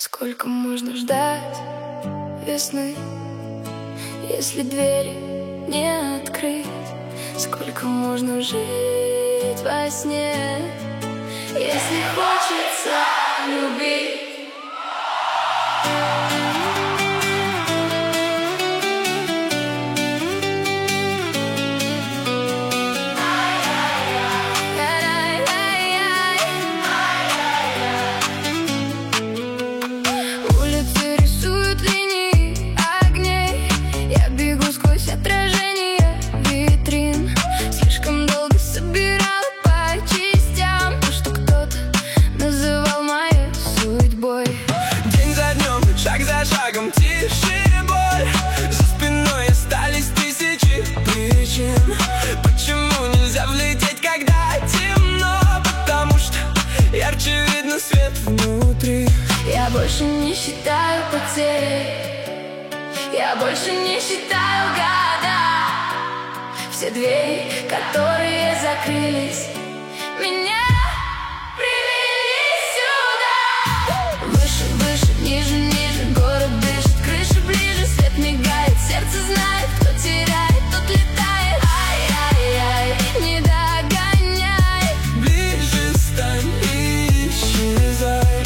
Сколько можно ждать весны, если двери не открыть? Сколько можно жить во сне, если хочется любить? Улицы рисуют линии огней, я бегу сквозь отражение витрин. Слишком долго собирал по частям то, что кто-то называл моей судьбой. День за днем, шаг за шагом, тише боль. За спиной остались тысячи причин. Почему нельзя влететь, когда темно? Потому что ярче видно свет внутри. Я больше не считаю потери, я больше не считаю года. Все двери, которые закрылись, меня привели сюда. Выше, выше, ниже, ниже, город дышит, крыша ближе, свет мигает, сердце знает, кто теряет, тот летает. Ай-яй-яй, не догоняй, Ближе стань и исчезай.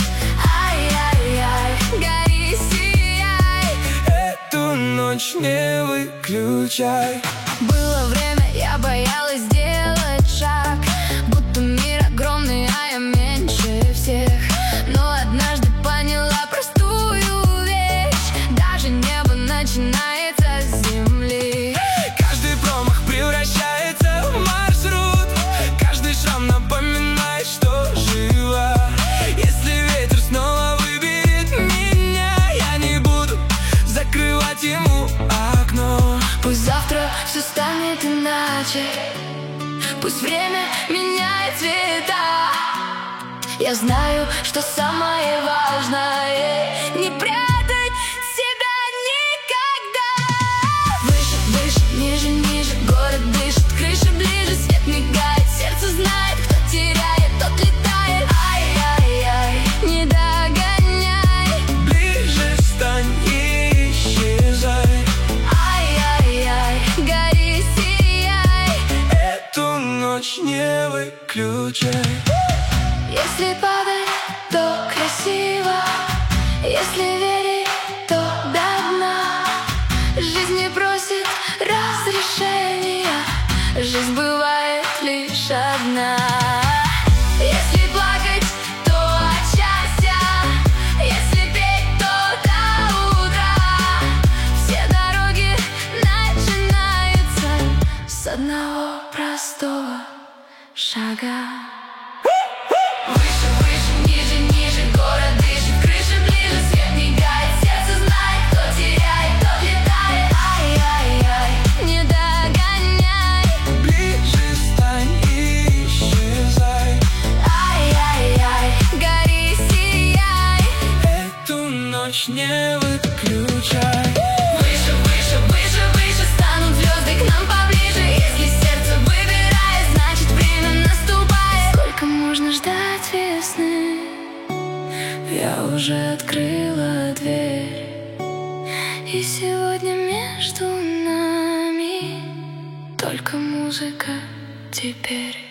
гори, сияй, Эту ночь не выключай. Было время, я боялась сделать шаг, будто мир огромный, а я меньше всех. Но однажды поняла простую вещь: даже небо начинается с земли. Каждый промах превращается в маршрут, каждый шрам напоминает, что жива. Если ветер снова выберет меня, я не буду закрывать ему окно. Пусть завтра все станет иначе, пусть время меняет цвета. Я знаю, что самое важное — не прятать себя никогда. Выше, выше, ниже, ниже, город дышит, крыша ближе, свет мигает, сердце знает, кто теряет, тот летает. Ай-яй-яй, не догоняй, Ближе стань и исчезай. ай-яй-яй, гори, сияй. Эту ночь не выключай. Если падать, то красиво, если верить, то до дна. Жизнь не просит разрешения, жизнь бывает лишь одна. Если плакать, то от счастья, если петь, то до утра. Все дороги начинаются с одного простого шага. Выше, выше, ниже, ниже, город дышит, крыша ближе, свет мигает, сердце знает, кто теряет, тот летает. Ай-яй-яй, не догоняй, Ближе стань и исчезай. ай-яй-яй, гори, сияй. Эту ночь не выключай. Выше, выше, выше, выше станут звезды к нам поближе. Если сердце выбирает, значит время наступает. Сколько можно ждать весны? Я уже открыла дверь, и сегодня между нами только музыка теперь.